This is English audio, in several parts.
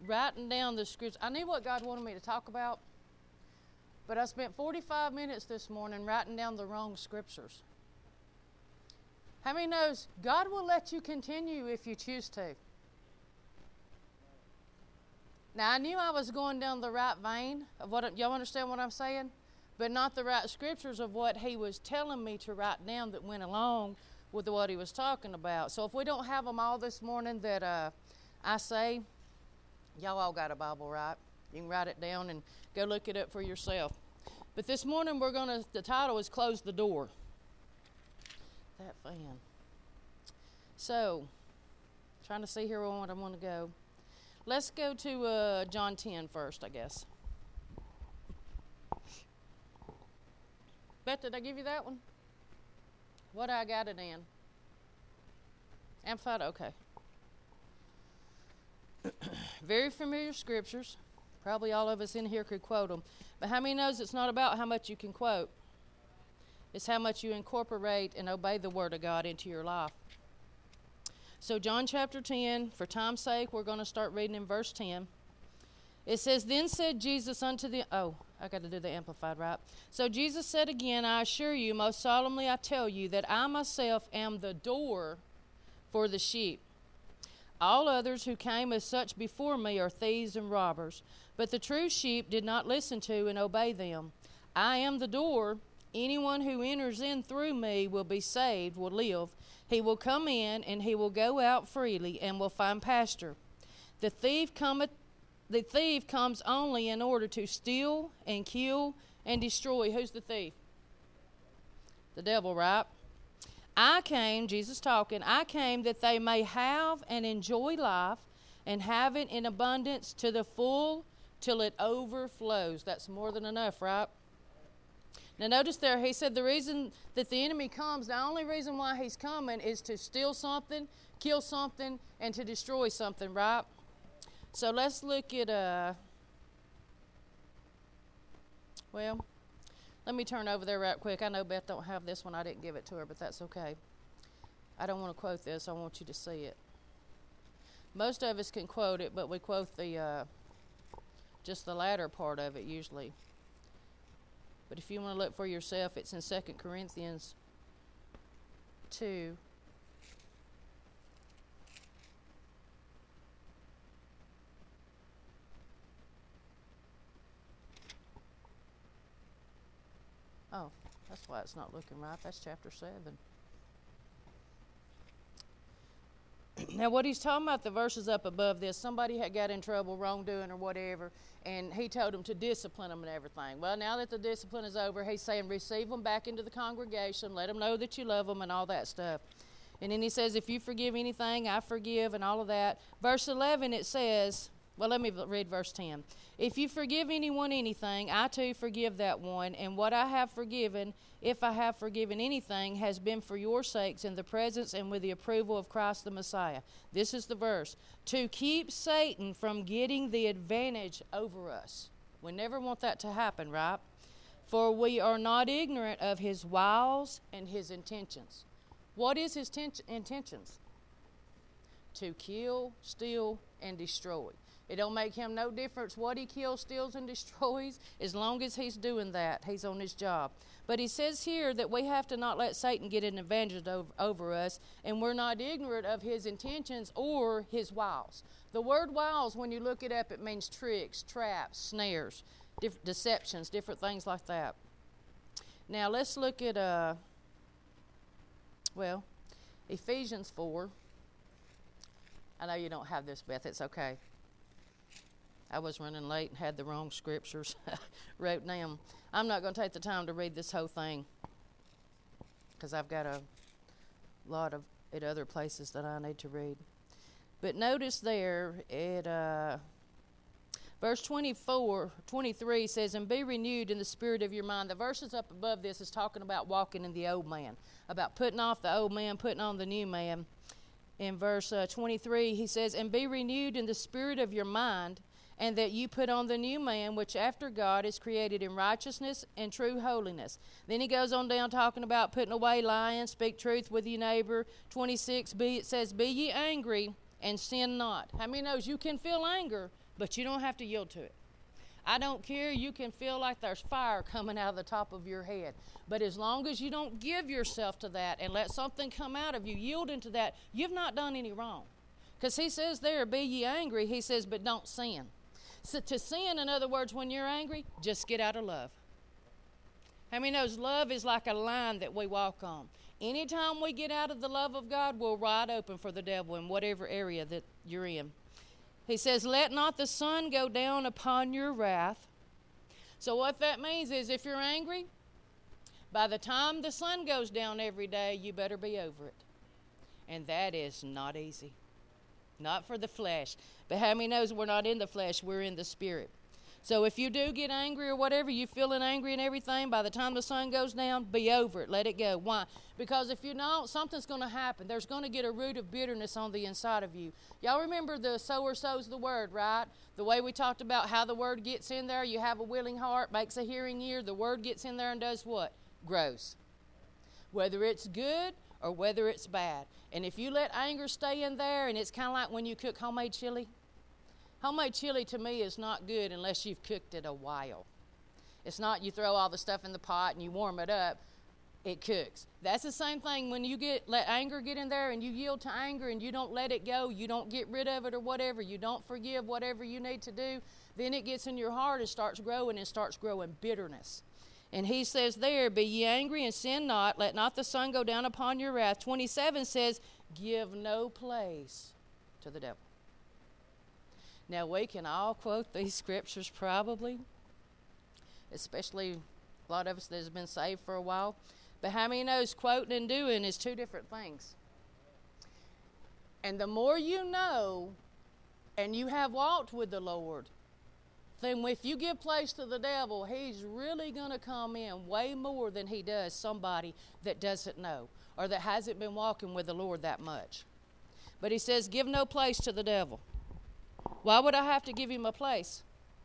writing down the scriptures. I knew what God wanted me to talk about, but I spent 45 minutes this morning writing down the wrong scriptures. How many knows God will let you continue if you choose to? Now, I knew I was going down the right vein of what, y'all understand what I'm saying? But not the right scriptures of what he was telling me to write down that went along with what he was talking about. So if we don't have them all this morning that I say, y'all all got a Bible, right? You can write it down and go look it up for yourself. But this morning the title is Close the Door. That fan. So, trying to see here where I want to go. Let's go to John 10 first, I guess. Beth, did I give you that one? What I got it in? Amplified? Okay. Very familiar scriptures. Probably all of us in here could quote them. But how many knows it's not about how much you can quote? It's how much you incorporate and obey the Word of God into your life. So John chapter 10, for time's sake, we're going to start reading in verse 10. It says, Then said Jesus unto the... Oh, I got to do the Amplified, right? So Jesus said again, I assure you, most solemnly I tell you, that I myself am the door for the sheep. All others who came as such before me are thieves and robbers, but the true sheep did not listen to and obey them. I am the door. Anyone who enters in through me will be saved, will live. He will come in and he will go out freely and will find pasture. The thief comes only in order to steal and kill and destroy. Who's the thief? The devil, right? I came, Jesus talking, I came that they may have and enjoy life and have it in abundance to the full till it overflows. That's more than enough, right? Now notice there, he said the reason that the enemy comes, the only reason why he's coming is to steal something, kill something, and to destroy something, right? So let's look at, let me turn over there right quick. I know Beth don't have this one. I didn't give it to her, but that's okay. I don't want to quote this. I want you to see it. Most of us can quote it, but we quote the just the latter part of it usually. But if you want to look for yourself, it's in 2 Corinthians 2. Oh, that's why it's not looking right. That's chapter 7. Now, what he's talking about, the verses up above this, somebody had got in trouble, wrongdoing or whatever, and he told them to discipline them and everything. Well, now that the discipline is over, he's saying receive them back into the congregation, let them know that you love them and all that stuff. And then he says, if you forgive anything, I forgive and all of that. Verse 11, it says, well, let me read verse 10. If you forgive anyone anything, I too forgive that one. And what I have forgiven, if I have forgiven anything, has been for your sakes in the presence and with the approval of Christ the Messiah. This is the verse. To keep Satan from getting the advantage over us. We never want that to happen, right? For we are not ignorant of his wiles and his intentions. What is his intentions? To kill, steal, and destroy. It don't make him no difference what he kills, steals, and destroys. As long as he's doing that, he's on his job. But he says here that we have to not let Satan get an advantage over us, and we're not ignorant of his intentions or his wiles. The word wiles, when you look it up, it means tricks, traps, snares, deceptions, different things like that. Now let's look at, Ephesians 4. I know you don't have this, Beth. It's okay. I was running late and had the wrong scriptures wrote down. I'm not going to take the time to read this whole thing because I've got a lot of at other places that I need to read. But notice there at verse 23 says, and be renewed in the spirit of your mind. The verses up above this is talking about walking in the old man, about putting off the old man, putting on the new man. In verse 23, he says, and be renewed in the spirit of your mind, and that you put on the new man, which after God is created in righteousness and true holiness. Then he goes on down talking about putting away lying, speak truth with your neighbor. 26, it says, be ye angry and sin not. How many knows you can feel anger, but you don't have to yield to it. I don't care. You can feel like there's fire coming out of the top of your head. But as long as you don't give yourself to that and let something come out of you, yield into that, you've not done any wrong. Because he says there, be ye angry, he says, but don't sin. So to sin, in other words, when you're angry, just get out of love. How many knows love is like a line that we walk on? Anytime we get out of the love of God, we're wide open for the devil in whatever area that you're in. He says, let not the sun go down upon your wrath. So what that means is if you're angry, by the time the sun goes down every day, you better be over it. And that is not easy. Not for the flesh. But how many knows we're not in the flesh, we're in the spirit. So if you do get angry or whatever, you feeling angry and everything, by the time the sun goes down, be over it. Let it go. Why? Because if you don't, something's going to happen. There's going to get a root of bitterness on the inside of you. Y'all remember the sower sows the word, right? The way we talked about how the word gets in there. You have a willing heart, makes a hearing ear. The word gets in there and does what? Grows. Whether it's good or whether it's bad. And if you let anger stay in there, and it's kind of like when you cook homemade chili. Homemade chili to me is not good unless you've cooked it a while. It's not you throw all the stuff in the pot and you warm it up, it cooks. That's the same thing when you let anger get in there and you yield to anger and you don't let it go, you don't get rid of it or whatever, you don't forgive whatever you need to do, then it gets in your heart and starts growing bitterness. And he says there, be ye angry and sin not, let not the sun go down upon your wrath. 27 says, give no place to the devil. Now, we can all quote these scriptures probably, especially a lot of us that has been saved for a while. But how many knows quoting and doing is two different things? And the more you know and you have walked with the Lord, then if you give place to the devil, he's really going to come in way more than he does somebody that doesn't know or that hasn't been walking with the Lord that much. But he says, give no place to the devil. Why would I have to give him a place?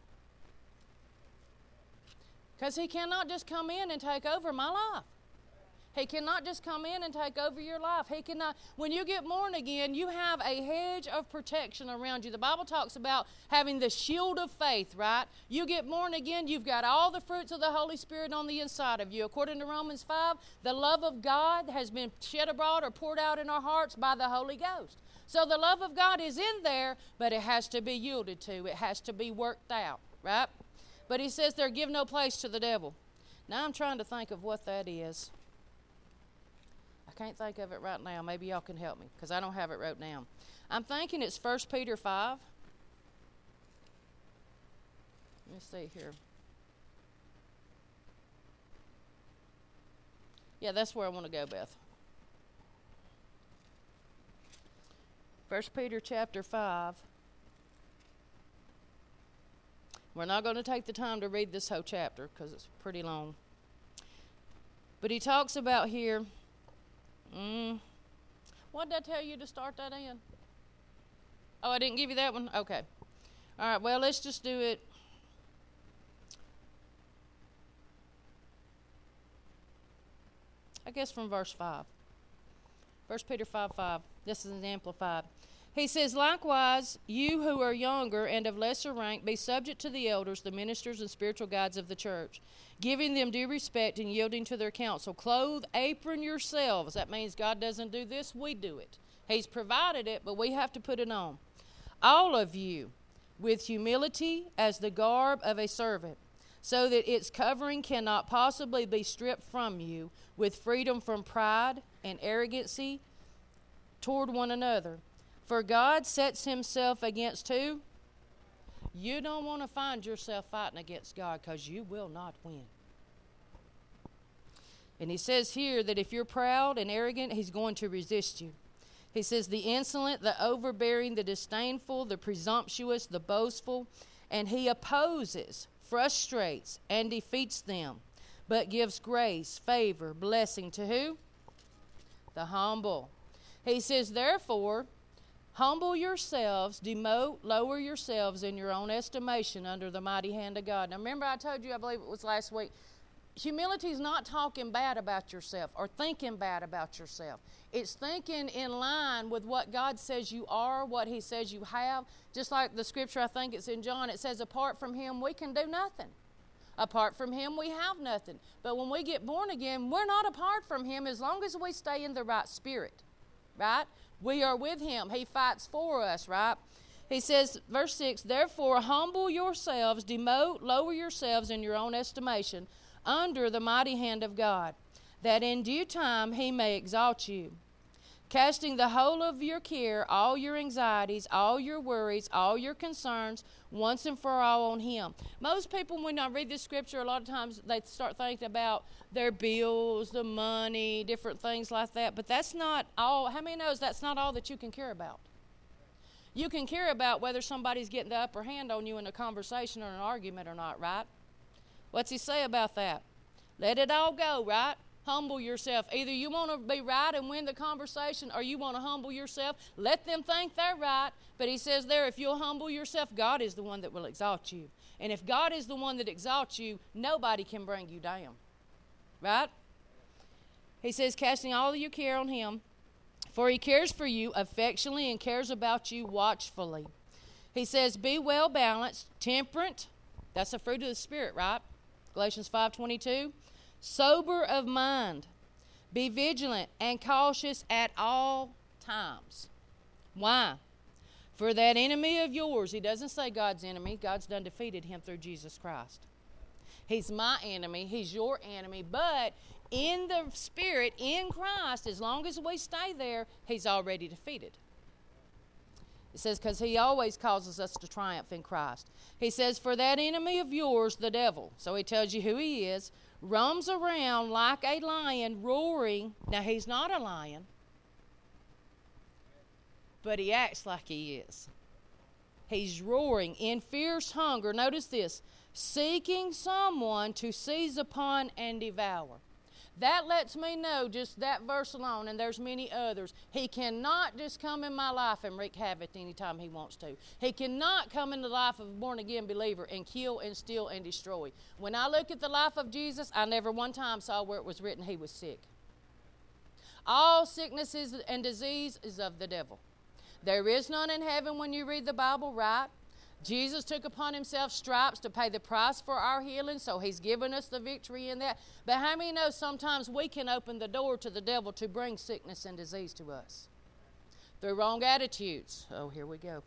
Because he cannot just come in and take over my life. He cannot just come in and take over your life. He cannot. When you get born again, you have a hedge of protection around you. The Bible talks about having the shield of faith, right? You get born again, you've got all the fruits of the Holy Spirit on the inside of you. According to Romans 5, the love of God has been shed abroad or poured out in our hearts by the Holy Ghost. So the love of God is in there, but it has to be yielded to. It has to be worked out, right? But he says there, give no place to the devil. Now I'm trying to think of what that is. I can't think of it right now. Maybe y'all can help me because I don't have it wrote down. I'm thinking it's 1 Peter 5. Let me see here. Yeah, that's where I want to go, Beth. 1 Peter chapter 5. We're not going to take the time to read this whole chapter because it's pretty long. But he talks about here. What did I tell you to start that in? Oh, I didn't give you that one? Okay. All right, well, let's just do it. I guess from verse 5. 1 Peter 5:5. This is an Amplified. He says, likewise, you who are younger and of lesser rank, be subject to the elders, the ministers and spiritual guides of the church, giving them due respect and yielding to their counsel. Clothe, apron yourselves. That means God doesn't do this, we do it. He's provided it, but we have to put it on. All of you, with humility as the garb of a servant, so that its covering cannot possibly be stripped from you, with freedom from pride and arrogancy toward one another. For God sets himself against who? You don't want to find yourself fighting against God because you will not win. And he says here that if you're proud and arrogant, he's going to resist you. He says the insolent, the overbearing, the disdainful, the presumptuous, the boastful, and he opposes, frustrates, and defeats them, but gives grace, favor, blessing to who? The humble. He says, therefore, humble yourselves, demote, lower yourselves in your own estimation under the mighty hand of God. Now remember I told you, I believe it was last week, humility is not talking bad about yourself or thinking bad about yourself. It's thinking in line with what God says you are, what He says you have. Just like the scripture, I think it's in John, it says, apart from Him, we can do nothing. Apart from Him, we have nothing. But when we get born again, we're not apart from Him as long as we stay in the right spirit, right? We are with Him. He fights for us, right? He says, verse 6, therefore humble yourselves, demote, lower yourselves in your own estimation under the mighty hand of God, that in due time He may exalt you, casting the whole of your care, all your anxieties, all your worries, all your concerns, once and for all on Him. Most people, when I read this scripture, a lot of times they start thinking about their bills, the money, different things like that. But that's not all. How many knows that's not all that you can care about? You can care about whether somebody's getting the upper hand on you in a conversation or an argument or not, right? What's He say about that? Let it all go, right? Humble yourself. Either you want to be right and win the conversation, or you want to humble yourself. Let them think they're right. But He says there, if you'll humble yourself, God is the one that will exalt you. And if God is the one that exalts you, nobody can bring you down. Right? He says, casting all of your care on Him, for He cares for you affectionately and cares about you watchfully. He says, be well balanced, temperate. That's a fruit of the Spirit, right? Galatians 5:22. Sober of mind, be vigilant and cautious at all times. Why? For that enemy of yours, He doesn't say God's enemy. God's done defeated him through Jesus Christ. He's my enemy. He's your enemy. But in the Spirit, in Christ, as long as we stay there, He's already defeated. It says, because He always causes us to triumph in Christ. He says, for that enemy of yours, the devil, so He tells you who he is, roams around like a lion, roaring. Now, he's not a lion, but he acts like he is. He's roaring in fierce hunger. Notice this, seeking someone to seize upon and devour. That lets me know, just that verse alone, and there's many others, He cannot just come in my life and wreak havoc anytime He wants to. He cannot come in the life of a born-again believer and kill and steal and destroy. When I look at the life of Jesus, I never one time saw where it was written He was sick. All sicknesses and disease is of the devil. There is none in heaven when you read the Bible, right? Jesus took upon Himself stripes to pay the price for our healing, so He's given us the victory in that. But how many know sometimes we can open the door to the devil to bring sickness and disease to us? Through wrong attitudes. Oh, here we go.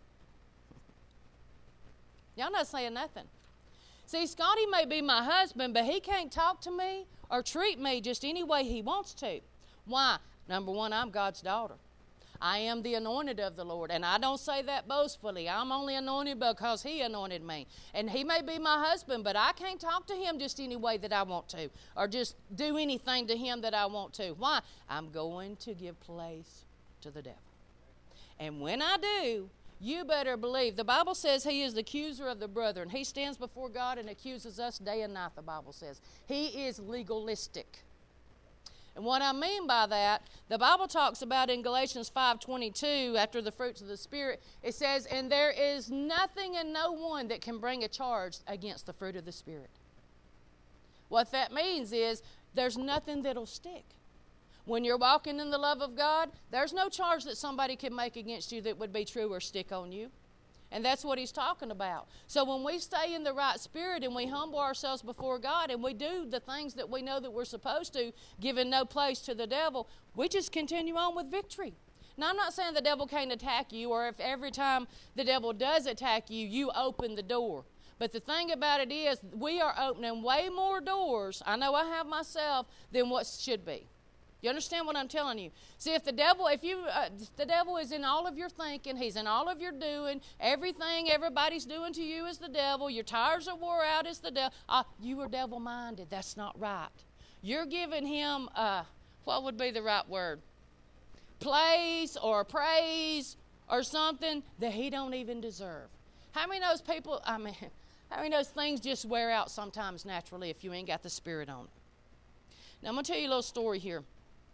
Y'all not saying nothing. See, Scotty may be my husband, but he can't talk to me or treat me just any way he wants to. Why? Number one, I'm God's daughter. I am the anointed of the Lord, and I don't say that boastfully. I'm only anointed because He anointed me. And he may be my husband, but I can't talk to him just any way that I want to, or just do anything to him that I want to. Why? I'm going to give place to the devil. And when I do, you better believe. The Bible says He is the accuser of the brethren. He stands before God and accuses us day and night, the Bible says. He is legalistic. And what I mean by that, the Bible talks about in Galatians 5:22, after the fruits of the Spirit, it says, and there is nothing and no one that can bring a charge against the fruit of the Spirit. What that means is there's nothing that'll stick. When you're walking in the love of God, there's no charge that somebody can make against you that would be true or stick on you. And that's what He's talking about. So when we stay in the right spirit and we humble ourselves before God and we do the things that we know that we're supposed to, giving no place to the devil, we just continue on with victory. Now, I'm not saying the devil can't attack you, or if every time the devil does attack you, you open the door. But the thing about it is, we are opening way more doors, I know I have myself, than what should be. You understand what I'm telling you? See, if the devil is in all of your thinking, he's in all of your doing, everything everybody's doing to you is the devil, your tires are wore out is the devil, you are devil-minded. That's not right. You're giving him, what would be the right word? Place or praise or something that he don't even deserve. How many knows people, how many knows things just wear out sometimes naturally if you ain't got the Spirit on it? Now, I'm going to tell you a little story here.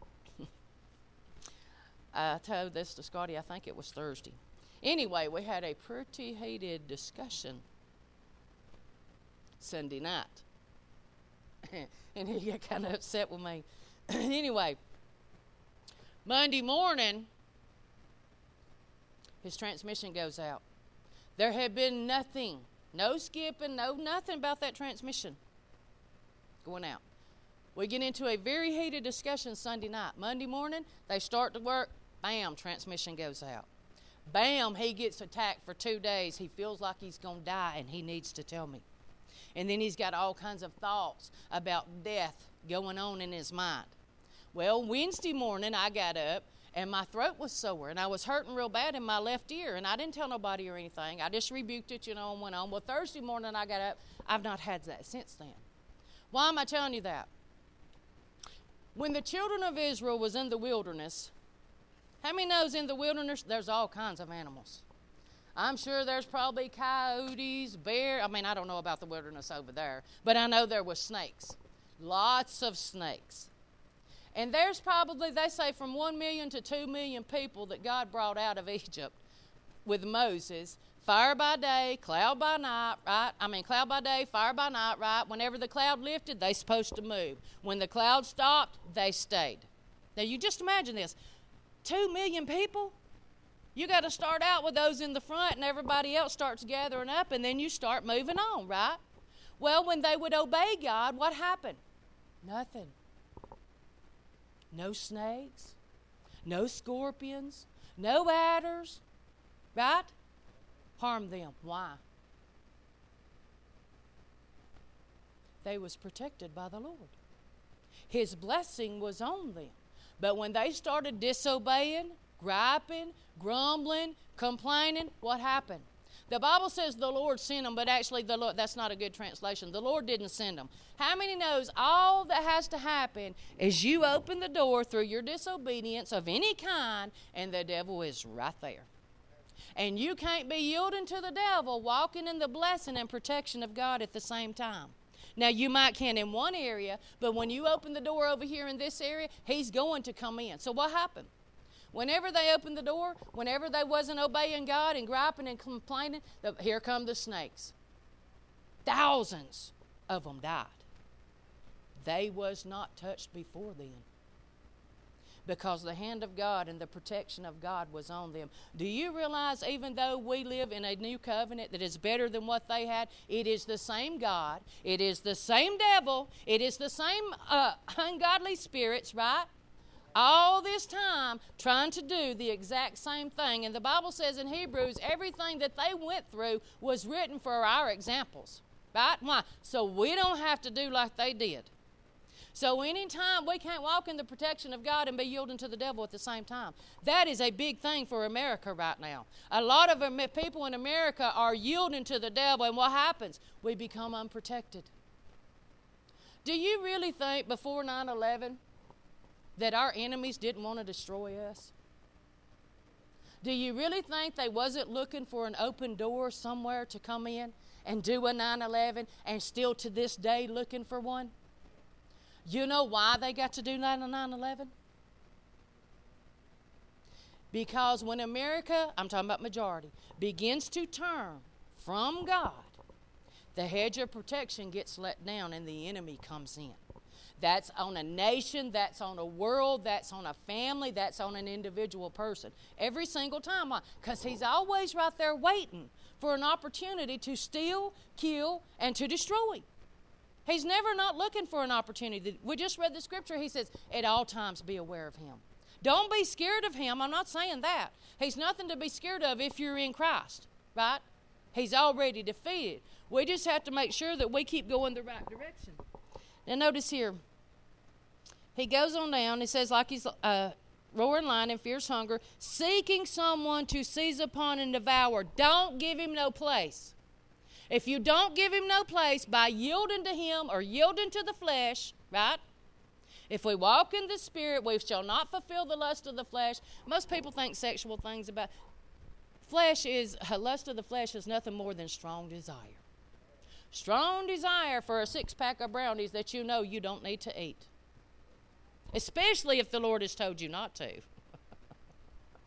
I told this to Scotty, I think it was Thursday. Anyway, we had a pretty heated discussion Sunday night. And he got kind of upset with me. Anyway, Monday morning, his transmission goes out. There had been nothing, no skipping, no nothing about that transmission going out. We get into a very heated discussion Sunday night. Monday morning, they start to work. Bam, transmission goes out. Bam, he gets attacked for 2 days. He feels like he's going to die, and he needs to tell me. And then he's got all kinds of thoughts about death going on in his mind. Well, Wednesday morning, I got up, and my throat was sore, and I was hurting real bad in my left ear, and I didn't tell nobody or anything. I just rebuked it, and went on. Well, Thursday morning, I got up. I've not had that since then. Why am I telling you that? When the children of Israel was in the wilderness, how many knows in the wilderness there's all kinds of animals? I'm sure there's probably coyotes, bear. I mean, I don't know about the wilderness over there, but I know there was snakes. Lots of snakes. And there's probably, they say, from 1 million to 2 million people that God brought out of Egypt with Moses. Fire by day, cloud by night, right? Cloud by day, fire by night, right? Whenever the cloud lifted, they supposed to move. When the cloud stopped, they stayed. Now, you just imagine this. 2 million people? You got to start out with those in the front, and everybody else starts gathering up, and then you start moving on, right? Well, when they would obey God, what happened? Nothing. No snakes, no scorpions, no adders, right? Harm them. Why? They was protected by the Lord. His blessing was on them. But when they started disobeying, griping, grumbling, complaining, what happened? The Bible says the Lord sent them, but actually the Lord, that's not a good translation. The Lord didn't send them. How many knows all that has to happen is you open the door through your disobedience of any kind, and the devil is right there. And you can't be yielding to the devil, walking in the blessing and protection of God at the same time. Now, you might can in one area, but when you open the door over here in this area, he's going to come in. So what happened? Whenever they opened the door, whenever they wasn't obeying God and griping and complaining, here come the snakes. Thousands of them died. They was not touched before then, because the hand of God and the protection of God was on them. Do you realize, even though we live in a new covenant that is better than what they had, it is the same God, it is the same devil, it is the same ungodly spirits, right? All this time trying to do the exact same thing. And the Bible says in Hebrews, everything that they went through was written for our examples, right? Why? So we don't have to do like they did. So anytime we can't walk in the protection of God and be yielding to the devil at the same time. That is a big thing for America right now. A lot of people in America are yielding to the devil, and what happens? We become unprotected. Do you really think before 9/11 that our enemies didn't want to destroy us? Do you really think they wasn't looking for an open door somewhere to come in and do a 9/11 and still to this day looking for one? You know why they got to do 9/11? Because when America, I'm talking about majority, begins to turn from God, the hedge of protection gets let down and the enemy comes in. That's on a nation, that's on a world, that's on a family, that's on an individual person. Every single time. Why? Because he's always right there waiting for an opportunity to steal, kill, and to destroy. He's never not looking for an opportunity. We just read the scripture. He says, at all times be aware of him. Don't be scared of him. I'm not saying that. He's nothing to be scared of if you're in Christ, right? He's already defeated. We just have to make sure that we keep going the right direction. Now notice here, he goes on down. He says, like he's roaring lion in fierce hunger, seeking someone to seize upon and devour. Don't give him no place. If you don't give him no place by yielding to him or yielding to the flesh, right? If we walk in the Spirit, we shall not fulfill the lust of the flesh. Most people think sexual things about lust of the flesh is nothing more than strong desire. Strong desire for a 6-pack of brownies that you know you don't need to eat. Especially if the Lord has told you not to.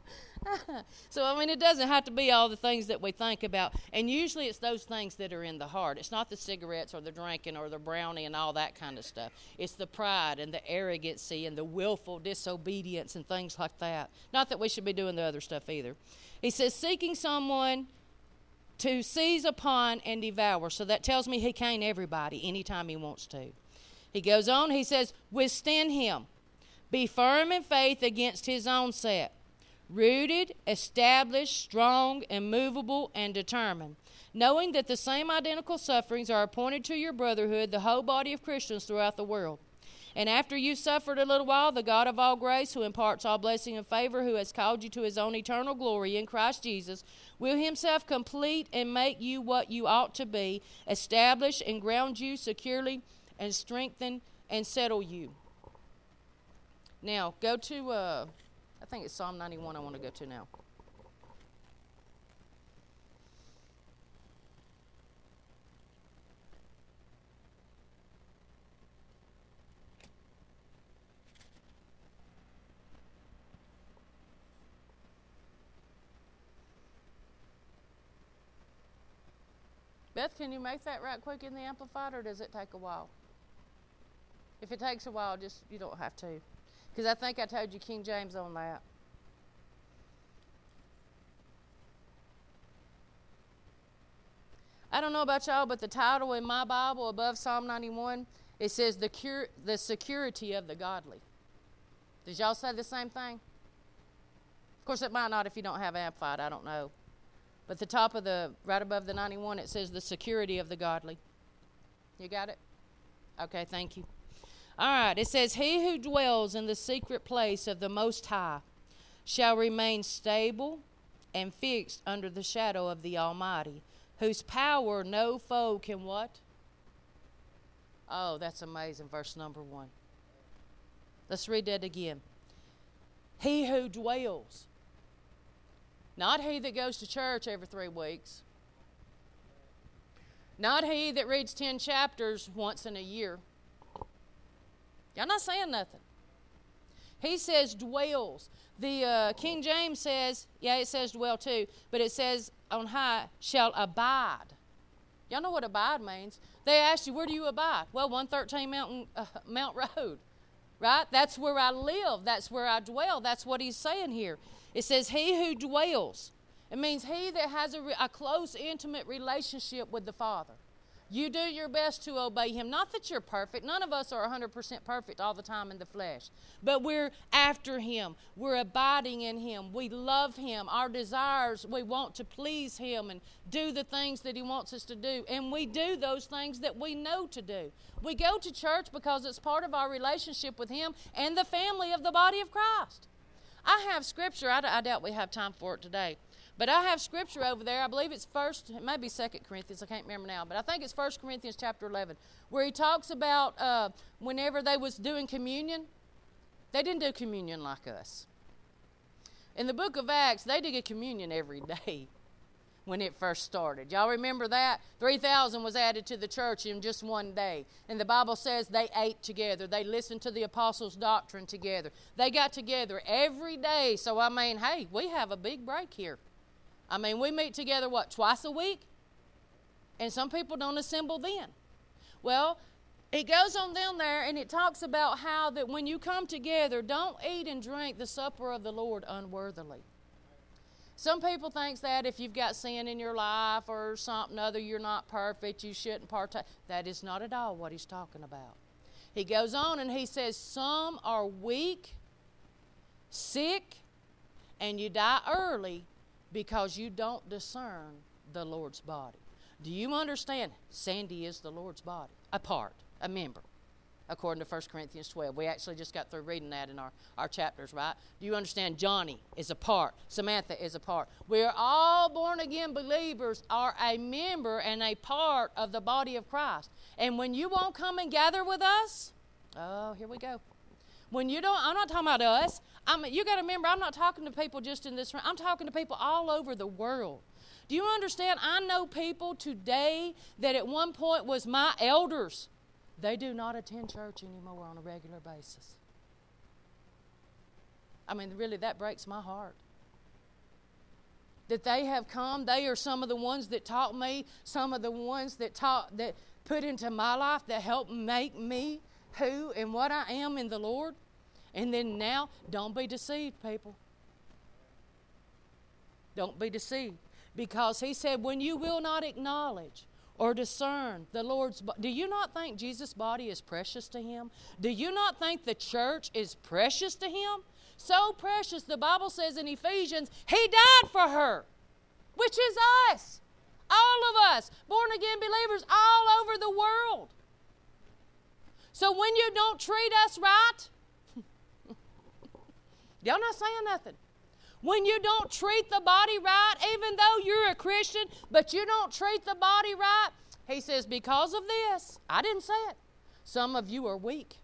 So, I mean, it doesn't have to be all the things that we think about. And usually it's those things that are in the heart. It's not the cigarettes or the drinking or the brownie and all that kind of stuff. It's the pride and the arrogancy and the willful disobedience and things like that. Not that we should be doing the other stuff either. He says, seeking someone to seize upon and devour. So that tells me he can't everybody anytime he wants to. He goes on, he says, withstand him. Be firm in faith against his onset. Rooted, established, strong, immovable, and determined, knowing that the same identical sufferings are appointed to your brotherhood, the whole body of Christians throughout the world. And after you've suffered a little while, the God of all grace, who imparts all blessing and favor, who has called you to his own eternal glory in Christ Jesus, will himself complete and make you what you ought to be, establish and ground you securely, and strengthen and settle you. Now, go to, I think it's Psalm 91 I want to go to now. Beth, can you make that right quick in the Amplified, or does it take a while? If it takes a while, just you don't have to. Because I think I told you King James on that. I don't know about y'all, but the title in my Bible above Psalm 91, it says the security of the godly. Did y'all say the same thing? Of course, it might not if you don't have Amplified. I don't know. But the top of right above the 91, it says the security of the godly. You got it? Okay, thank you. All right, it says, he who dwells in the secret place of the Most High shall remain stable and fixed under the shadow of the Almighty, whose power no foe can what? Oh, that's amazing, verse number 1. Let's read that again. He who dwells. Not he that goes to church every 3 weeks. Not he that reads 10 chapters once in a year. Y'all not saying nothing. He says dwells. The King James says, yeah, it says dwell too, but it says on high shall abide. Y'all know what abide means. They asked you, where do you abide? Well, 113 Mount Road, right? That's where I live. That's where I dwell. That's what he's saying here. It says he who dwells. It means he that has a close, intimate relationship with the Father. You do your best to obey him. Not that you're perfect. None of us are 100% perfect all the time in the flesh. But we're after him. We're abiding in him. We love him. Our desires, we want to please him and do the things that he wants us to do. And we do those things that we know to do. We go to church because it's part of our relationship with him and the family of the body of Christ. I have scripture. I doubt we have time for it today. But I have scripture over there. I believe it's it may be 2 Corinthians. I can't remember now. But I think it's 1 Corinthians chapter 11, where he talks about whenever they was doing communion, they didn't do communion like us. In the book of Acts, they did a communion every day when it first started. Y'all remember that? 3,000 was added to the church in just one day. And the Bible says they ate together. They listened to the apostles' doctrine together. They got together every day. So, I mean, hey, we have a big break here. I mean, we meet together, twice a week? And some people don't assemble then. Well, it goes on down there and it talks about how that when you come together, don't eat and drink the supper of the Lord unworthily. Some people think that if you've got sin in your life or something other, you're not perfect, you shouldn't partake. That is not at all what he's talking about. He goes on and he says, some are weak, sick, and you die early because you don't discern the Lord's body. Do you understand? Sandy is the Lord's body, a member, according to 1 Corinthians 12. We actually just got through reading that in our chapters, right? Do you understand? Johnny is a part. Samantha is a part. We're all born-again believers are a member and a part of the body of Christ. And when you won't come and gather with us, oh, here we go. When you don't, I'm not talking about us. You got to remember, I'm not talking to people just in this room. I'm talking to people all over the world. Do you understand? I know people today that at one point was my elders. They do not attend church anymore on a regular basis. I mean, really, that breaks my heart. that they have come. They are some of the ones that taught me, some of the ones that put into my life that helped make me who and what I am in the Lord. And then now, don't be deceived, people. Don't be deceived. Because he said, when you will not acknowledge or discern the Lord's body. Do you not think Jesus' body is precious to him? Do you not think the church is precious to him? So precious, the Bible says in Ephesians, he died for her, which is us. All of us, born-again believers all over the world. So when you don't treat us right, y'all not saying nothing. When you don't treat the body right, even though you're a Christian, but you don't treat the body right, he says, because of this, I didn't say it, some of you are weak.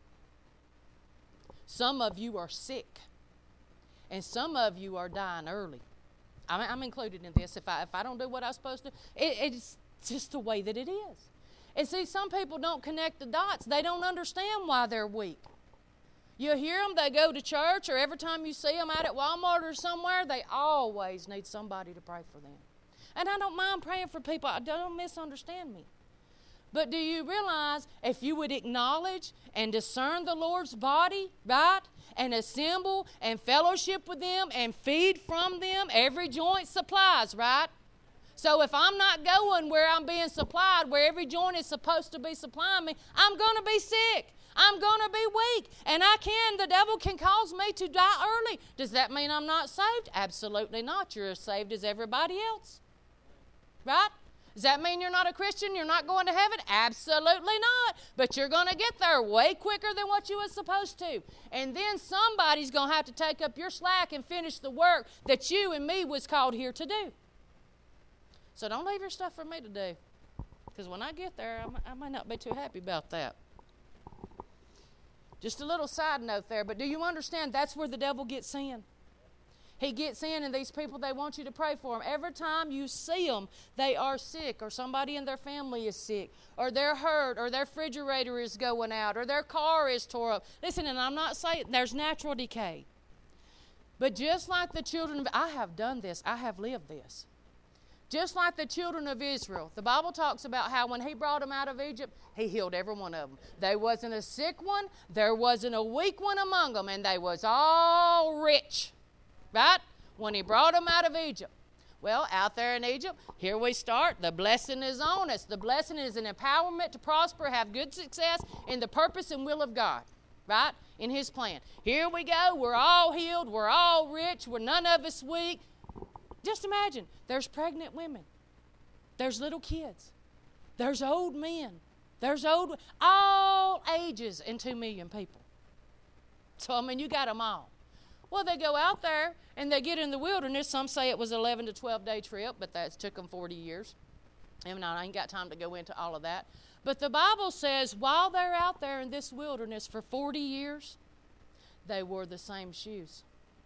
Some of you are sick. And some of you are dying early. I'm included in this. If I don't do what I'm supposed to, it's just the way that it is. And see, some people don't connect the dots. They don't understand why they're weak. You hear them, they go to church, or every time you see them out at Walmart or somewhere, they always need somebody to pray for them. And I don't mind praying for people. Don't misunderstand me. But do you realize if you would acknowledge and discern the Lord's body, right, and assemble and fellowship with them and feed from them, every joint supplies, right? So if I'm not going where I'm being supplied, where every joint is supposed to be supplying me, I'm going to be sick. I'm going to be weak. And the devil can cause me to die early. Does that mean I'm not saved? Absolutely not. You're as saved as everybody else. Right? Does that mean you're not a Christian? You're not going to heaven? Absolutely not. But you're going to get there way quicker than what you were supposed to. And then somebody's going to have to take up your slack and finish the work that you and me was called here to do. So don't leave your stuff for me to do. Because when I get there, I might not be too happy about that. Just a little side note there, but do you understand that's where the devil gets in? He gets in, and these people, they want you to pray for them. Every time you see them, they are sick, or somebody in their family is sick, or they're hurt, or their refrigerator is going out, or their car is tore up. Listen, and I'm not saying there's natural decay. But just like the children of, I have done this, I have lived this. Just like the children of Israel, the Bible talks about how when he brought them out of Egypt, he healed every one of them. There wasn't a sick one, there wasn't a weak one among them, and they was all rich, right? When he brought them out of Egypt. Well, out there in Egypt, here we start. The blessing is on us. The blessing is an empowerment to prosper, have good success in the purpose and will of God, right? In his plan. Here we go. We're all healed. We're all rich. We're none of us weak. Just imagine, there's pregnant women, there's little kids, there's old men, there's all ages and 2 million people. So, I mean, you got them all. Well, they go out there and they get in the wilderness. Some say it was an 11 to 12-day trip, but that took them 40 years. And I ain't got time to go into all of that. But the Bible says while they're out there in this wilderness for 40 years, they wore the same shoes.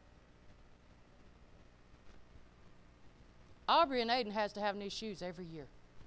Aubrey and Aiden has to have new shoes every year.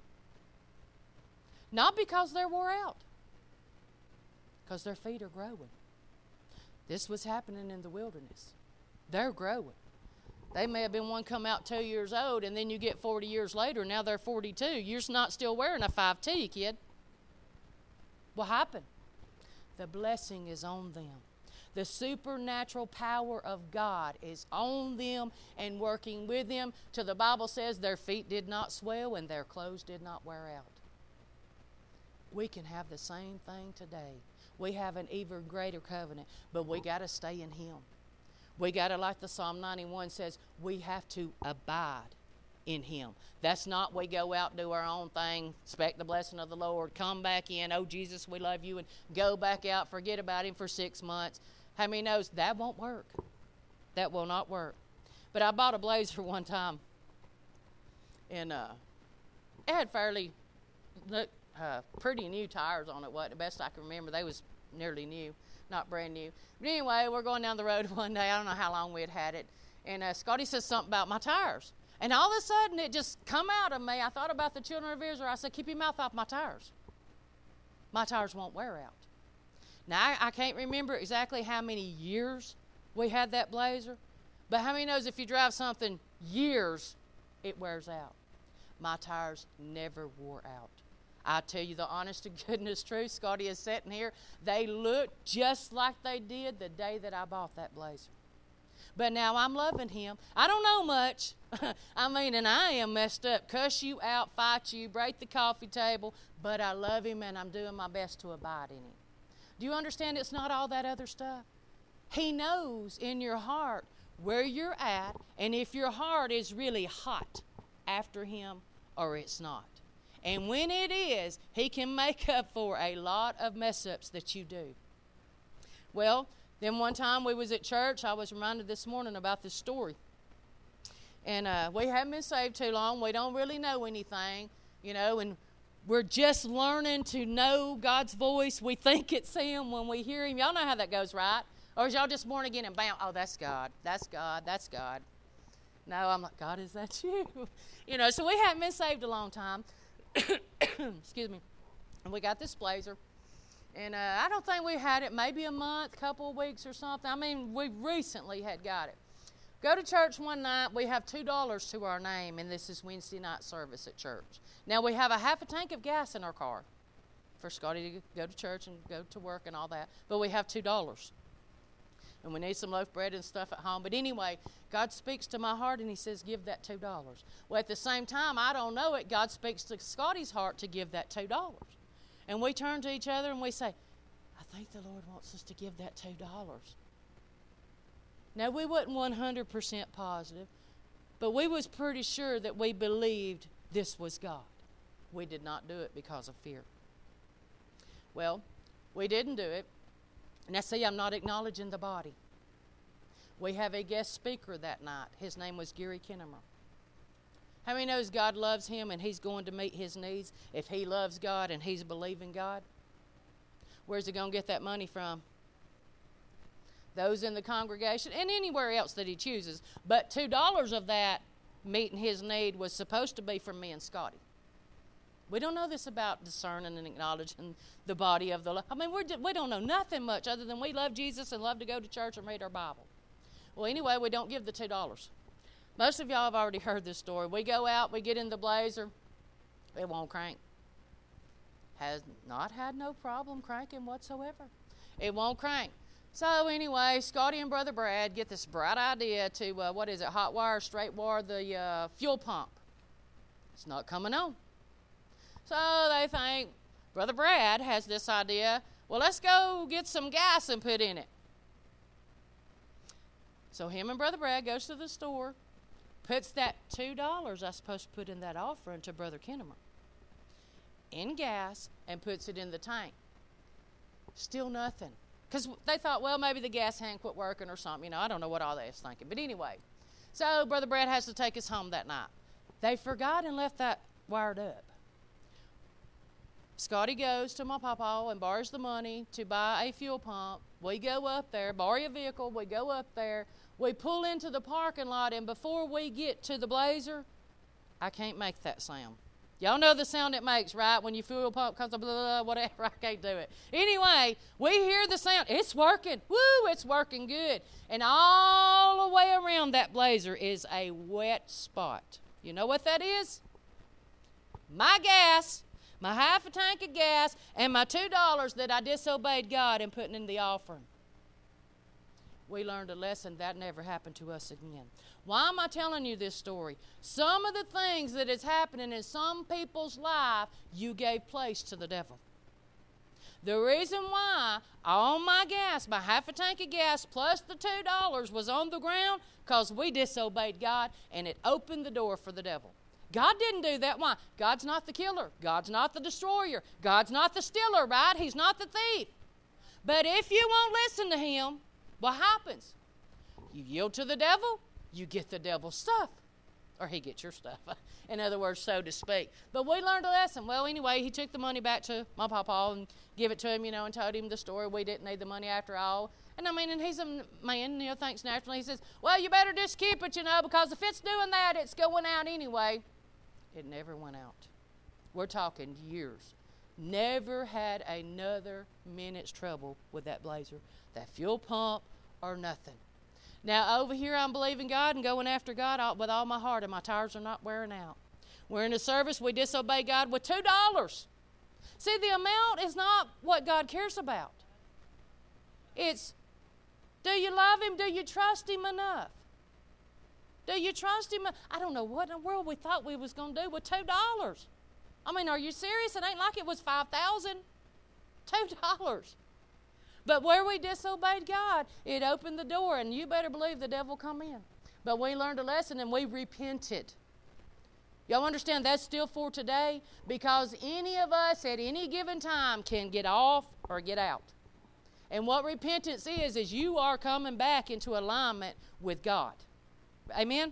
Not because they're wore out, because their feet are growing. This was happening in the wilderness. They're growing. They may have been one come out 2 years old, and then you get 40 years later, and now they're 42. You're not still wearing a 5T, kid. What happened? The blessing is on them. The supernatural power of God is on them and working with them till the Bible says their feet did not swell and their clothes did not wear out. We can have the same thing today. We have an even greater covenant, but we got to stay in him. We got to, like the Psalm 91 says, we have to abide in him. That's not we go out, do our own thing, expect the blessing of the Lord, come back in, oh Jesus, we love you, and go back out, forget about him for 6 months. How many knows that won't work? That will not work. But I bought a Blazer one time, and it had fairly pretty new tires on it. What the best I can remember, they was nearly new, not brand new. But anyway, we're going down the road one day. I don't know how long we had it, and Scotty says something about my tires, and all of a sudden it just come out of me. I thought about the children of Israel. I said, "Keep your mouth off my tires. My tires won't wear out." Now, I can't remember exactly how many years we had that Blazer, but how many knows if you drive something years, it wears out. My tires never wore out. I tell you the honest to goodness truth, Scotty is sitting here. They look just like they did the day that I bought that Blazer. But now I'm loving him. I don't know much. And I am messed up. Cuss you out, fight you, break the coffee table. But I love him, and I'm doing my best to abide in him. Do you understand it's not all that other stuff? He knows in your heart where you're at, and if your heart is really hot after him or it's not. And when it is, he can make up for a lot of mess-ups that you do. Well, then one time we was at church, I was reminded this morning about this story. And we haven't been saved too long. We don't really know anything, and we're just learning to know God's voice. We think it's him when we hear him. Y'all know how that goes, right? Or is y'all just born again and bam, oh, that's God, that's God, that's God. No, I'm like, God, is that you? So we haven't been saved a long time. Excuse me. And we got this Blazer. And I don't think we had it maybe a month, couple of weeks or something. We recently had got it. Go to church one night. We have $2 to our name, and this is Wednesday night service at church. Now, we have a half a tank of gas in our car for Scotty to go to church and go to work and all that. But we have $2. And we need some loaf bread and stuff at home. But anyway, God speaks to my heart, and he says, give that $2. Well, at the same time, I don't know it. God speaks to Scotty's heart to give that $2. And we turn to each other, and we say, I think the Lord wants us to give that $2. Now, we wasn't 100% positive, but we was pretty sure that we believed this was God. We did not do it because of fear. Well, we didn't do it. Now, see, I'm not acknowledging the body. We have a guest speaker that night. His name was Gary Kinnemer. How many knows God loves him and he's going to meet his needs if he loves God and he's believing God? Where's he going to get that money from? Those in the congregation and anywhere else that he chooses. But $2 of that meeting his need was supposed to be from me and Scotty. We don't know this about discerning and acknowledging the body of the Lord. We don't know nothing much other than we love Jesus and love to go to church and read our Bible. Well, anyway, we don't give the $2. Most of y'all have already heard this story. We go out, we get in the Blazer, it won't crank. Has not had no problem cranking whatsoever. It won't crank. So anyway, Scotty and Brother Brad get this bright idea to, hot wire, straight wire the fuel pump. It's not coming on. So they think, Brother Brad has this idea, well, let's go get some gas and put in it. So him and Brother Brad goes to the store, puts that $2 I supposed to put in that offering to Brother Kinnemer in gas and puts it in the tank. Still nothing. Because they thought, well, maybe the gas hand quit working or something. I don't know what all they was thinking. But anyway, so Brother Brad has to take us home that night. They forgot and left that wired up. Scotty goes to my papa and borrows the money to buy a fuel pump. We go up there, borrow a vehicle. We go up there. We pull into the parking lot, and before we get to the Blazer, I can't make that sound. Y'all know the sound it makes, right? When your fuel pump comes up, blah, blah, blah, whatever. I can't do it. Anyway, we hear the sound. It's working. Woo, it's working good. And all the way around that Blazer is a wet spot. You know what that is? My gas. My half a tank of gas, and my $2 that I disobeyed God in putting in the offering. We learned a lesson that never happened to us again. Why am I telling you this story? Some of the things that is happening in some people's life, you gave place to the devil. The reason why all my gas, my half a tank of gas plus the $2 was on the ground, because we disobeyed God, and it opened the door for the devil. God didn't do that. Why? God's not the killer. God's not the destroyer. God's not the stealer, right? He's not the thief. But if you won't listen to him, what happens? You yield to the devil, you get the devil's stuff. Or he gets your stuff. In other words, so to speak. But we learned a lesson. Well, anyway, he took the money back to my papa and gave it to him, and told him the story. We didn't need the money after all. And and he's a man, thinks naturally. He says, well, you better just keep it, because if it's doing that, it's going out anyway. It never went out. We're talking years. Never had another minute's trouble with that Blazer, that fuel pump, or nothing. Now, over here, I'm believing God and going after God with all my heart, and my tires are not wearing out. We're in a service, we disobey God with $2. See, the amount is not what God cares about. It's, do you love Him? Do you trust Him enough? Do you trust Him? I don't know what in the world we thought we was going to do with $2. I mean, are you serious? It ain't like it was $5,000. $2. But where we disobeyed God, it opened the door, and you better believe the devil come in. But we learned a lesson, and we repented. Y'all understand that's still for today? Because any of us at any given time can get off or get out. And what repentance is you are coming back into alignment with God. Amen?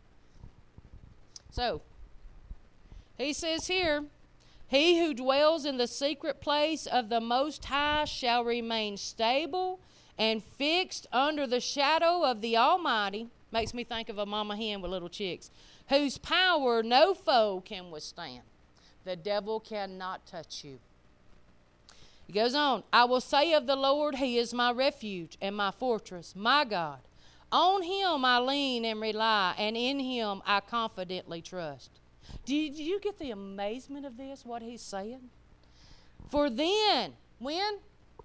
So, he says here, he who dwells in the secret place of the Most High shall remain stable and fixed under the shadow of the Almighty. Makes me think of a mama hen with little chicks, whose power no foe can withstand. The devil cannot touch you. He goes on, I will say of the Lord, He is my refuge and my fortress, my God. On Him I lean and rely, and in Him I confidently trust. Did you get the amazement of this, what he's saying? For then, when?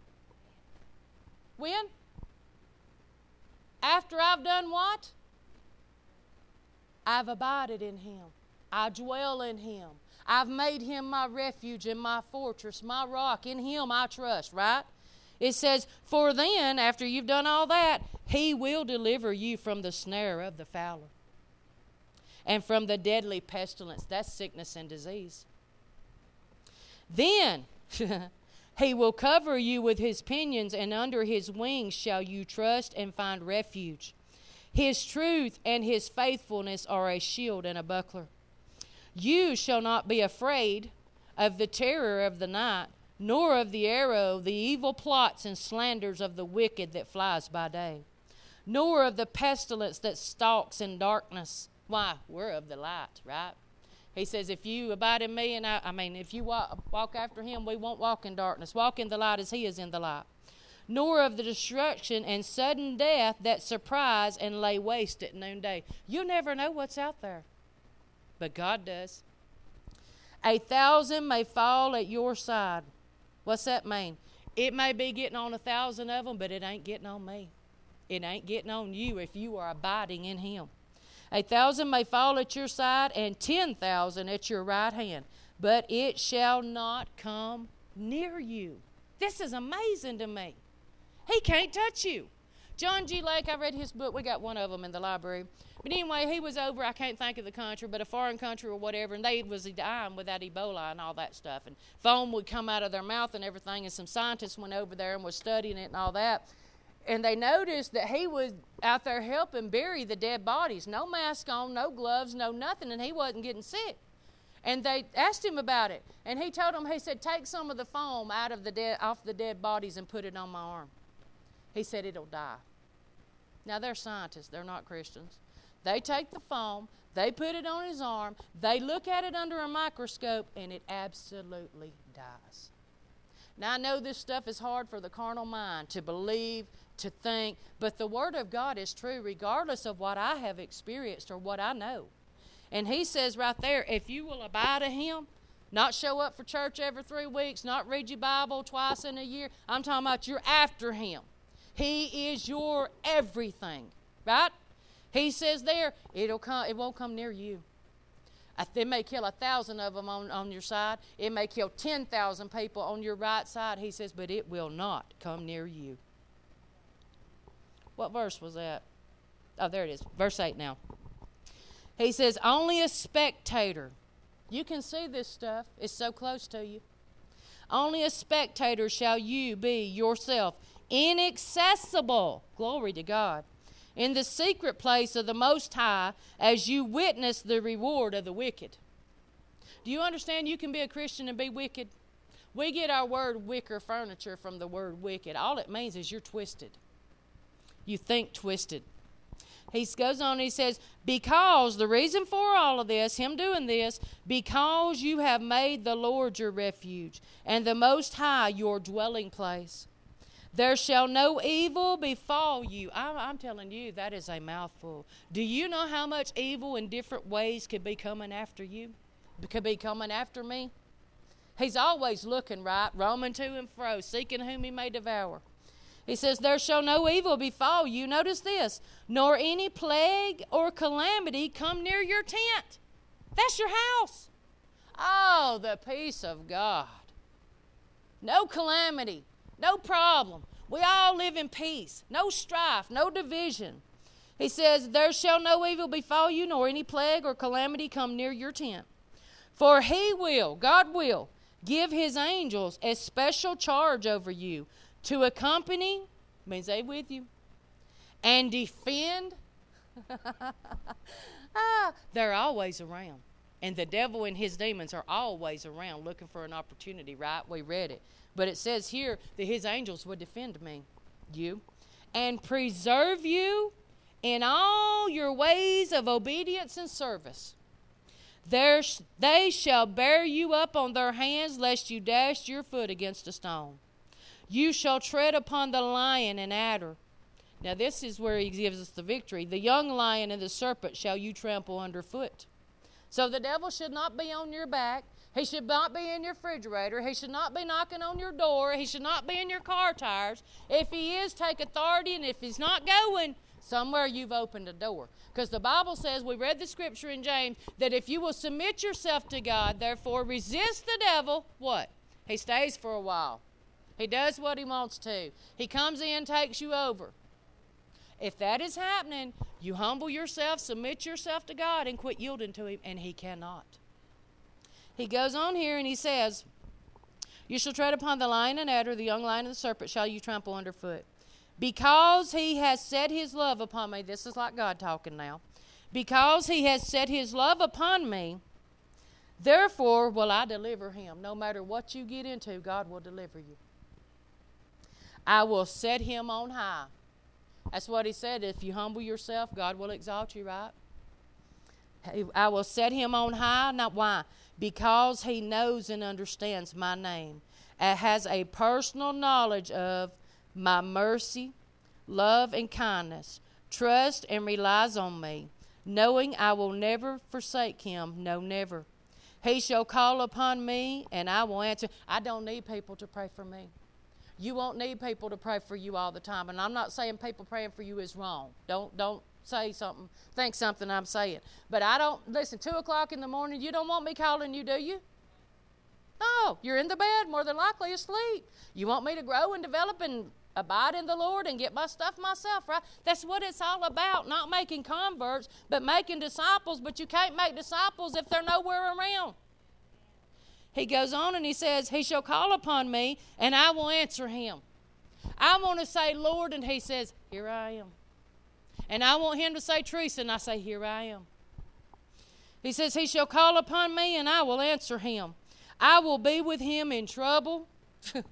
After I've done what? I've abided in Him. I dwell in Him. I've made Him my refuge and my fortress, my rock. In Him I trust, right? It says, for then, after you've done all that, He will deliver you from the snare of the fowler and from the deadly pestilence. That's sickness and disease. Then He will cover you with His pinions, and under His wings shall you trust and find refuge. His truth and His faithfulness are a shield and a buckler. You shall not be afraid of the terror of the night, nor of the arrow, the evil plots and slanders of the wicked that flies by day, nor of the pestilence that stalks in darkness. Why? We're of the light, right? He says, if you abide in me, and if you walk after Him, we won't walk in darkness. Walk in the light as He is in the light. Nor of the destruction and sudden death that surprise and lay waste at noonday. You'll never know what's out there, but God does. 1,000 may fall at your side. What's that mean? It may be getting on 1,000 of them, but it ain't getting on me. It ain't getting on you if you are abiding in Him. 1,000 may fall at your side and 10,000 at your right hand, but it shall not come near you. This is amazing to me. He can't touch you. John G. Lake, I read his book. We got one of them in the library. But anyway, he was over, I can't think of the country, but a foreign country or whatever, and they was dying with that Ebola and all that stuff. And foam would come out of their mouth and everything, and some scientists went over there and was studying it and all that. And they noticed that he was out there helping bury the dead bodies. No mask on, no gloves, no nothing, and he wasn't getting sick. And they asked him about it. And he told them, he said, take some of the foam off the dead bodies and put it on my arm. He said, it'll die. Now, they're scientists. They're not Christians. They take the foam, they put it on his arm, they look at it under a microscope, and it absolutely dies. Now, I know this stuff is hard for the carnal mind to believe, to think, but the Word of God is true regardless of what I have experienced or what I know. And He says right there, if you will abide in Him, not show up for church every 3 weeks, not read your Bible twice in a year, I'm talking about you're after Him. He is your everything, right? He says there, it won't come near you. It may kill 1,000 of them on your side. It may kill 10,000 people on your right side. He says, but it will not come near you. What verse was that? Oh, there it is. Verse 8 now. He says, only a spectator. You can see this stuff. It's so close to you. Only a spectator shall you be yourself, inaccessible. Glory to God. In the secret place of the Most High, as you witness the reward of the wicked. Do you understand you can be a Christian and be wicked? We get our word wicker furniture from the word wicked. All it means is you're twisted. You think twisted. He goes on and he says, because the reason for all of this, him doing this, because you have made the Lord your refuge and the Most High your dwelling place. There shall no evil befall you. I'm telling you, that is a mouthful. Do you know how much evil in different ways could be coming after you? Could be coming after me? He's always looking, right? Roaming to and fro, seeking whom he may devour. He says, there shall no evil befall you. Notice this. Nor any plague or calamity come near your tent. That's your house. Oh, the peace of God. No calamity. No problem. We all live in peace. No strife. No division. He says, there shall no evil befall you, nor any plague or calamity come near your tent. For he will, God will, give his angels a special charge over you to accompany, means they with you, and defend. They're always around. And the devil and his demons are always around looking for an opportunity, right? We read it. But it says here that his angels would defend me, you, and preserve you in all your ways of obedience and service. They shall bear you up on their hands, lest you dash your foot against a stone. You shall tread upon the lion and adder. Now this is where he gives us the victory. The young lion and the serpent shall you trample underfoot. So the devil should not be on your back. He should not be in your refrigerator. He should not be knocking on your door. He should not be in your car tires. If he is, take authority, and if he's not going, somewhere you've opened a door. Because the Bible says, we read the scripture in James, that if you will submit yourself to God, therefore resist the devil, what? He stays for a while. He does what he wants to. He comes in, takes you over. If that is happening, you humble yourself, submit yourself to God, and quit yielding to him, and he cannot. He goes on here and he says, you shall tread upon the lion and adder, the young lion and the serpent shall you trample underfoot. Because he has set his love upon me, this is like God talking now. Because he has set his love upon me, therefore will I deliver him. No matter what you get into, God will deliver you. I will set him on high. That's what he said. If you humble yourself, God will exalt you, right? I will set him on high. Now, why? Because he knows and understands my name. And has a personal knowledge of my mercy, love, and kindness. Trust and relies on me, knowing I will never forsake him. No, never. He shall call upon me, and I will answer. I don't need people to pray for me. You won't need people to pray for you all the time. And I'm not saying people praying for you is wrong. Don't say something, think something I'm saying. But I don't, listen, 2 o'clock in the morning, you don't want me calling you, do you? No, you're in the bed, more than likely asleep. You want me to grow and develop and abide in the Lord and get my stuff myself, right? That's what it's all about, not making converts, but making disciples. But you can't make disciples if they're nowhere around. He goes on and he says, he shall call upon me, and I will answer him. I want to say, Lord, and he says, here I am. And I want him to say, Teresa, and I say, here I am. He says, he shall call upon me, and I will answer him. I will be with him in trouble. Can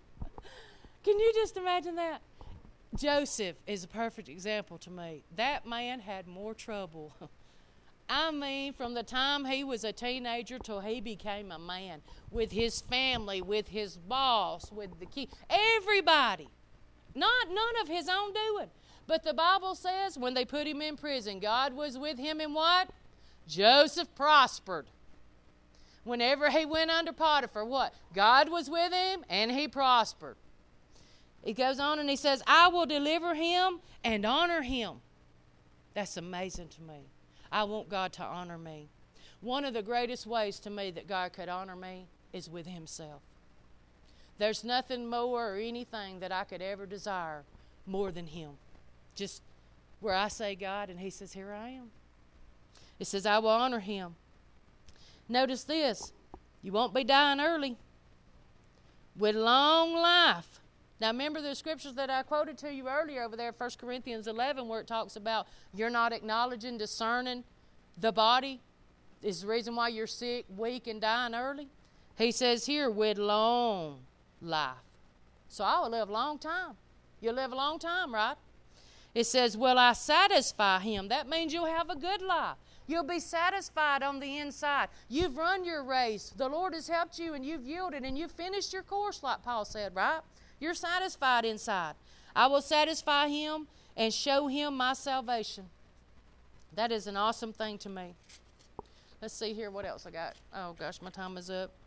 you just imagine that? Joseph is a perfect example to me. That man had more trouble. I mean, from the time he was a teenager till he became a man, with his family, with his boss, with the key, everybody. None of his own doing. But the Bible says when they put him in prison, God was with him in what? Joseph prospered. Whenever he went under Potiphar, what? God was with him and he prospered. He goes on and he says, I will deliver him and honor him. That's amazing to me. I want God to honor me. One of the greatest ways to me that God could honor me is with himself. There's nothing more or anything that I could ever desire more than him. Just where I say God and he says, here I am. It says, I will honor him. Notice this. You won't be dying early. With long life. Now remember the scriptures that I quoted to you earlier over there, 1 Corinthians 11, where it talks about you're not acknowledging, discerning the body is the reason why you're sick, weak, and dying early. He says here, with long life. So I will live a long time. You'll live a long time, right? It says, will I satisfy him? That means you'll have a good life. You'll be satisfied on the inside. You've run your race. The Lord has helped you and you've yielded and you've finished your course, like Paul said, right? You're satisfied inside. I will satisfy him and show him my salvation. That is an awesome thing to me. Let's see here what else I got. Oh, gosh, my time is up.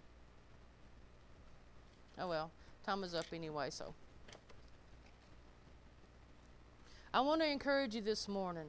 Oh, well, time is up anyway, so. I want to encourage you this morning.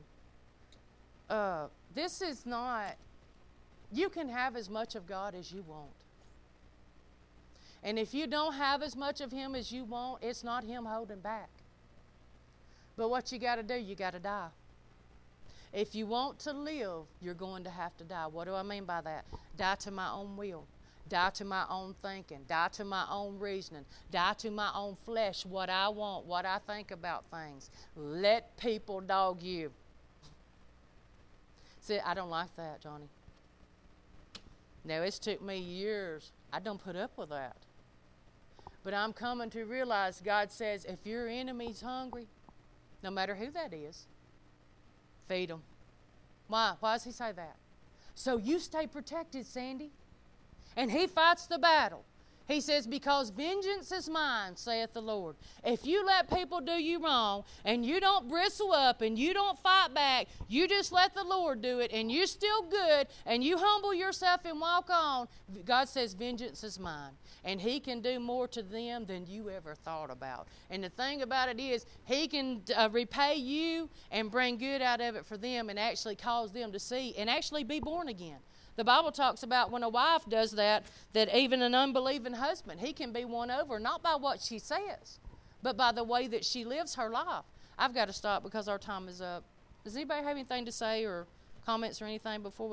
This is not, you can have as much of God as you want. And if you don't have as much of him as you want, it's not him holding back. But what you got to do, you got to die. If you want to live, you're going to have to die. What do I mean by that? Die to my own will. Die to my own thinking. Die to my own reasoning. Die to my own flesh, what I want, what I think about things. Let people dog you. See, I don't like that, Johnny. Now, it's took me years. I don't put up with that. But I'm coming to realize God says, if your enemy's hungry, no matter who that is, feed them. Why? Why does he say that? So you stay protected, Sandy. And he fights the battle. He says, because vengeance is mine, saith the Lord. If you let people do you wrong, and you don't bristle up, and you don't fight back, you just let the Lord do it, and you're still good, and you humble yourself and walk on, God says, vengeance is mine. And he can do more to them than you ever thought about. And the thing about it is, he can repay you and bring good out of it for them and actually cause them to see and actually be born again. The Bible talks about when a wife does that even an unbelieving husband, he can be won over, not by what she says, but by the way that she lives her life. I've got to stop because our time is up. Does anybody have anything to say or comments or anything before we